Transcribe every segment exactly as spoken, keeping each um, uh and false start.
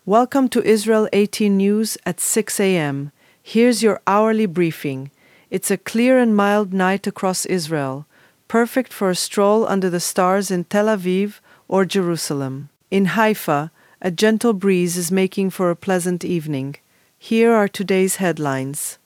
Welcome to Israel eighteen News at six a m Here's your hourly briefing. It's a clear and mild night across Israel, perfect for a stroll under the stars in Tel Aviv or Jerusalem. In Haifa, a gentle breeze is making for a pleasant evening. Here are today's headlines.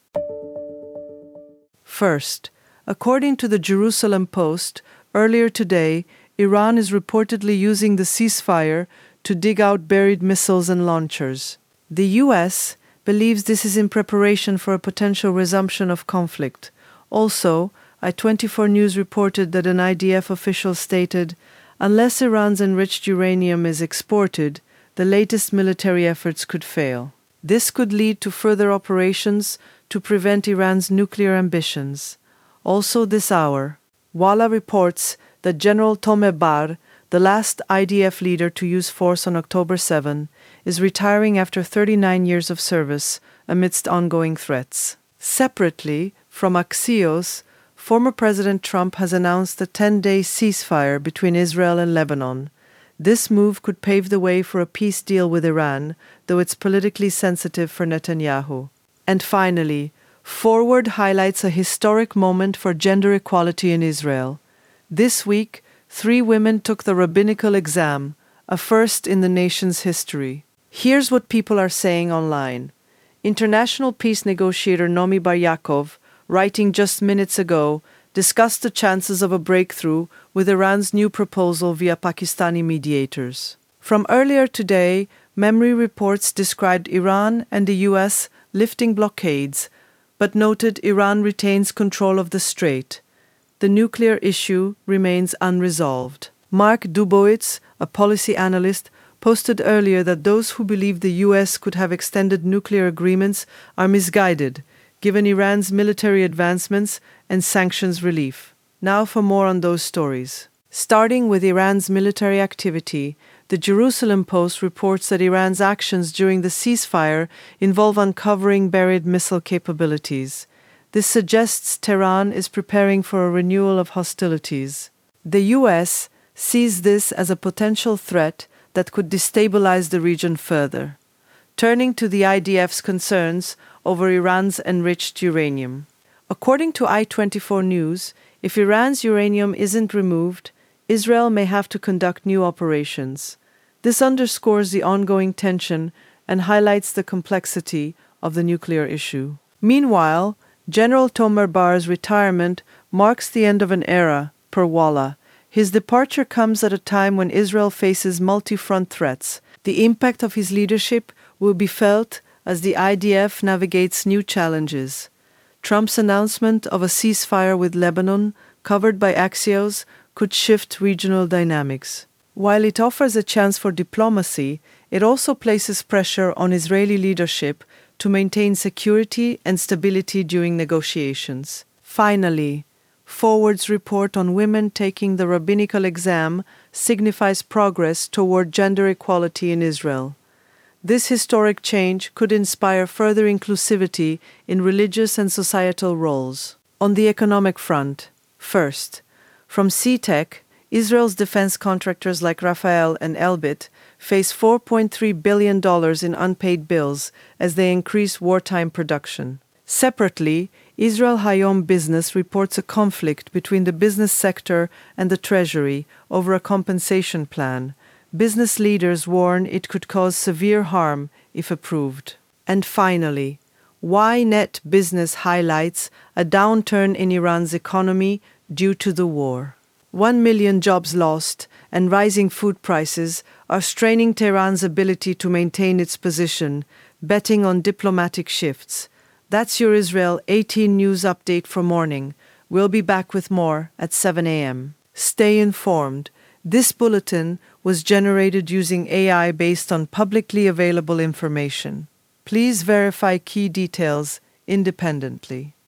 First, according to the Jerusalem Post, earlier today, Iran is reportedly using the ceasefire to dig out buried missiles and launchers. The U S believes this is in preparation for a potential resumption of conflict. Also, I twenty-four News reported that an I D F official stated, unless Iran's enriched uranium is exported, the latest military efforts could fail. This could lead to further operations to prevent Iran's nuclear ambitions. Also this hour, Walla reports that General Tomer Bar, the last I D F leader to use force on October seventh, is retiring after thirty-nine years of service amidst ongoing threats. Separately, from Axios, former President Trump has announced a ten-day ceasefire between Israel and Lebanon. This move could pave the way for a peace deal with Iran, though it's politically sensitive for Netanyahu. And finally, Forward highlights a historic moment for gender equality in Israel. This week, three women took the rabbinical exam, a first in the nation's history. Here's what people are saying online. International peace negotiator Nomi Bar Yaakov, writing just minutes ago, discussed the chances of a breakthrough with Iran's new proposal via Pakistani mediators. From earlier today, Memory reports described Iran and the U S lifting blockades, but noted Iran retains control of the strait. The nuclear issue remains unresolved. Mark Dubowitz, a policy analyst, posted earlier that those who believe the U S could have extended nuclear agreements are misguided, given Iran's military advancements and sanctions relief. Now for more on those stories. Starting with Iran's military activity, the Jerusalem Post reports that Iran's actions during the ceasefire involve uncovering buried missile capabilities. This suggests Tehran is preparing for a renewal of hostilities. The U S sees this as a potential threat that could destabilize the region further. Turning to the I D F's concerns over Iran's enriched uranium. According to I twenty-four News, if Iran's uranium isn't removed, Israel may have to conduct new operations. This underscores the ongoing tension and highlights the complexity of the nuclear issue. Meanwhile, General Tomer Bar's retirement marks the end of an era, per Walla. His departure comes at a time when Israel faces multi-front threats. The impact of his leadership will be felt as the I D F navigates new challenges. Trump's announcement of a ceasefire with Lebanon, covered by Axios, could shift regional dynamics. While it offers a chance for diplomacy, it also places pressure on Israeli leadership to maintain security and stability during negotiations. Finally, Forward's report on women taking the rabbinical exam signifies progress toward gender equality in Israel. This historic change could inspire further inclusivity in religious and societal roles. On the economic front, first, from C-Tech, Israel's defense contractors like Rafael and Elbit face four point three billion dollars in unpaid bills as they increase wartime production. Separately, Israel Hayom Business reports a conflict between the business sector and the Treasury over a compensation plan. Business leaders warn it could cause severe harm if approved. And finally, Ynet Business highlights a downturn in Iran's economy due to the war. One million jobs lost and rising food prices are straining Tehran's ability to maintain its position, betting on diplomatic shifts. That's your Israel eighteen News update for morning. We'll be back with more at seven a m Stay informed. This bulletin was generated using A I based on publicly available information. Please verify key details independently.